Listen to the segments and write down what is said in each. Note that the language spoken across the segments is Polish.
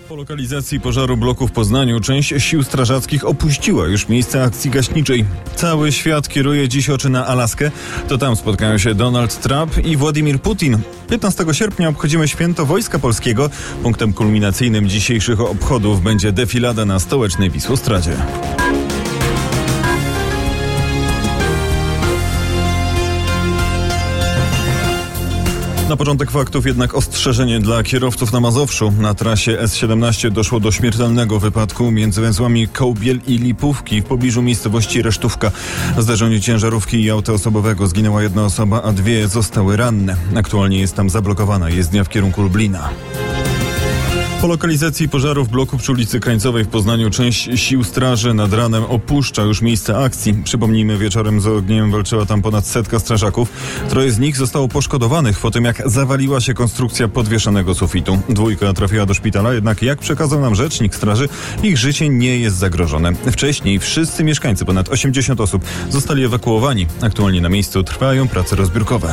Po lokalizacji pożaru bloku w Poznaniu część sił strażackich opuściła już miejsce akcji gaśniczej. Cały świat kieruje dziś oczy na Alaskę. To tam spotkają się Donald Trump i Władimir Putin. 15 sierpnia obchodzimy Święto Wojska Polskiego. Punktem kulminacyjnym dzisiejszych obchodów będzie defilada na stołecznej Wisłostradzie. Na początek faktów jednak ostrzeżenie dla kierowców na Mazowszu. Na trasie S17 doszło do śmiertelnego wypadku między węzłami Kołbiel i Lipówki w pobliżu miejscowości Resztówka. W zdarzeniu ciężarówki i auta osobowego zginęła jedna osoba, a dwie zostały ranne. Aktualnie jest tam zablokowana jezdnia w kierunku Lublina. Po lokalizacji pożaru w bloku przy ulicy Krańcowej w Poznaniu część sił straży nad ranem opuszcza już miejsce akcji. Przypomnijmy, wieczorem z ogniem walczyła tam ponad 100 strażaków. Troje z nich zostało poszkodowanych po tym, jak zawaliła się konstrukcja podwieszonego sufitu. Dwójka trafiła do szpitala, jednak jak przekazał nam rzecznik straży, ich życie nie jest zagrożone. Wcześniej wszyscy mieszkańcy, ponad 80 osób, zostali ewakuowani. Aktualnie na miejscu trwają prace rozbiórkowe.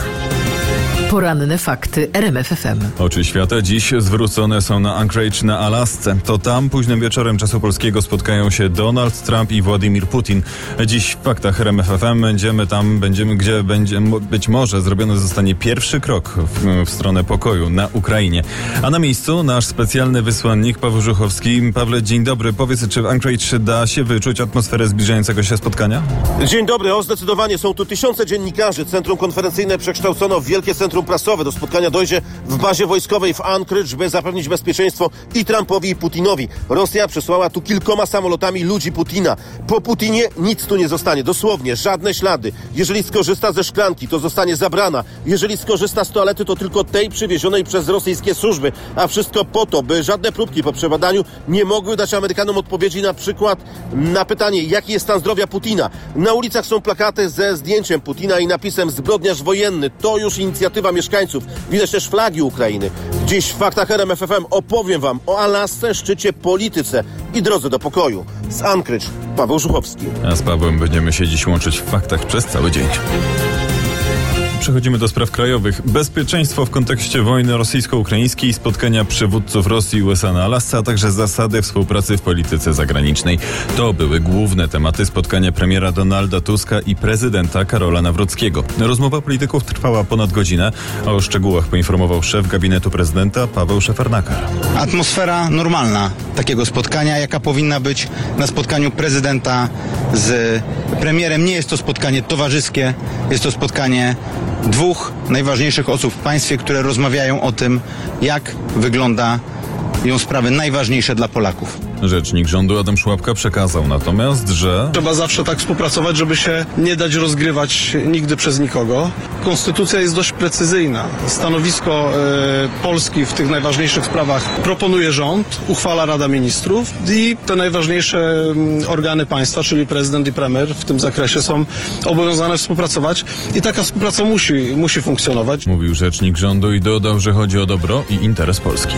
Poranne fakty RMF FM. Oczy świata dziś zwrócone są na Anchorage na Alasce. To tam późnym wieczorem czasu polskiego spotkają się Donald Trump i Władimir Putin. Dziś w faktach RMF FM będziemy, gdzie być może zrobiony zostanie pierwszy krok w stronę pokoju na Ukrainie. A na miejscu nasz specjalny wysłannik Paweł Żuchowski. Pawle, dzień dobry. Powiedz, czy w Anchorage da się wyczuć atmosferę zbliżającego się spotkania? Dzień dobry. Zdecydowanie są tu tysiące dziennikarzy. Centrum konferencyjne przekształcono w wielkie centrum prasowe. Do spotkania dojdzie w bazie wojskowej w Anchorage, by zapewnić bezpieczeństwo i Trumpowi, i Putinowi. Rosja przesłała tu kilkoma samolotami ludzi Putina. Po Putinie nic tu nie zostanie. Dosłownie żadne ślady. Jeżeli skorzysta ze szklanki, to zostanie zabrana. Jeżeli skorzysta z toalety, to tylko tej przywiezionej przez rosyjskie służby. A wszystko po to, by żadne próbki po przebadaniu nie mogły dać Amerykanom odpowiedzi na przykład na pytanie, jaki jest stan zdrowia Putina. Na ulicach są plakaty ze zdjęciem Putina i napisem zbrodniarz wojenny. To już inicjatywa mieszkańców. Widać też flagi Ukrainy. Dziś w faktach RMF FM opowiem wam o Alasce, szczycie, polityce i drodze do pokoju. Z Anchorage Paweł Żuchowski. A z Pawłem będziemy się dziś łączyć w faktach przez cały dzień. Przechodzimy do spraw krajowych. Bezpieczeństwo w kontekście wojny rosyjsko-ukraińskiej, spotkania przywódców Rosji i USA na Alasce, a także zasady współpracy w polityce zagranicznej. To były główne tematy spotkania premiera Donalda Tuska i prezydenta Karola Nawrockiego. Rozmowa polityków trwała ponad godzinę, a o szczegółach poinformował szef gabinetu prezydenta Paweł Szefernaker. Atmosfera normalna takiego spotkania, jaka powinna być na spotkaniu prezydenta z premierem. Nie jest to spotkanie towarzyskie, jest to spotkanie dwóch najważniejszych osób w państwie, które rozmawiają o tym, jak wyglądają sprawy najważniejsze dla Polaków. Rzecznik rządu Adam Szłapka przekazał natomiast, że trzeba zawsze tak współpracować, żeby się nie dać rozgrywać nigdy przez nikogo. Konstytucja jest dość precyzyjna. Stanowisko Polski w tych najważniejszych sprawach proponuje rząd, uchwala Rada Ministrów i te najważniejsze organy państwa, czyli prezydent i premier w tym zakresie są obowiązane współpracować i taka współpraca musi funkcjonować. Mówił rzecznik rządu i dodał, że chodzi o dobro i interes Polski.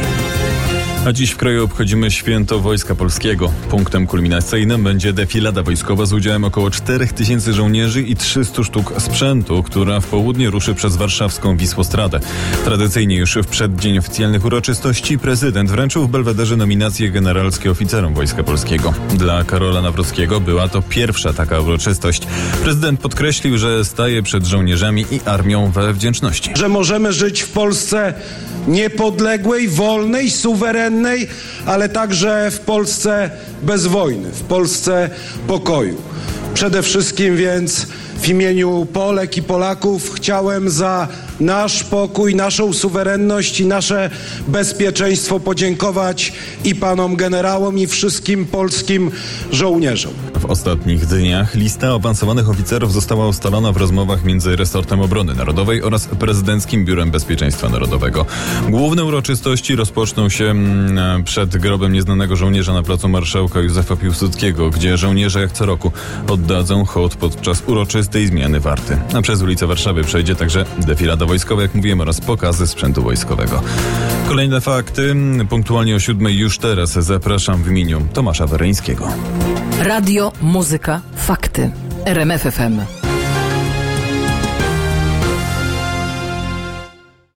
A dziś w kraju obchodzimy Święto Wojska Polskiego. Punktem kulminacyjnym będzie defilada wojskowa z udziałem około 4000 żołnierzy i 300 sztuk sprzętu, która w południe ruszy przez warszawską Wisłostradę. Tradycyjnie już w przeddzień oficjalnych uroczystości prezydent wręczył w Belwederze nominacje generalskie oficerom Wojska Polskiego. Dla Karola Nawrockiego była to pierwsza taka uroczystość. Prezydent podkreślił, że staje przed żołnierzami i armią we wdzięczności. Że możemy żyć w Polsce niepodległej, wolnej, suwerennej, ale także w Polsce bez wojny, w Polsce pokoju. Przede wszystkim więc w imieniu Polek i Polaków chciałem za nasz pokój, naszą suwerenność i nasze bezpieczeństwo podziękować i panom generałom, i wszystkim polskim żołnierzom. W ostatnich dniach lista awansowanych oficerów została ustalona w rozmowach między resortem obrony narodowej oraz prezydenckim Biurem Bezpieczeństwa Narodowego. Główne uroczystości rozpoczną się przed grobem nieznanego żołnierza na placu Marszałka Józefa Piłsudskiego, gdzie żołnierze jak co roku oddadzą hołd podczas uroczystej zmiany warty. A przez ulicę Warszawy przejdzie także defilada wojskowa, jak mówiłem, oraz pokazy sprzętu wojskowego. Kolejne fakty punktualnie o 7:00 już teraz. Zapraszam w imieniu Tomasza Wereńskiego. Radio, muzyka, fakty. RMF FM.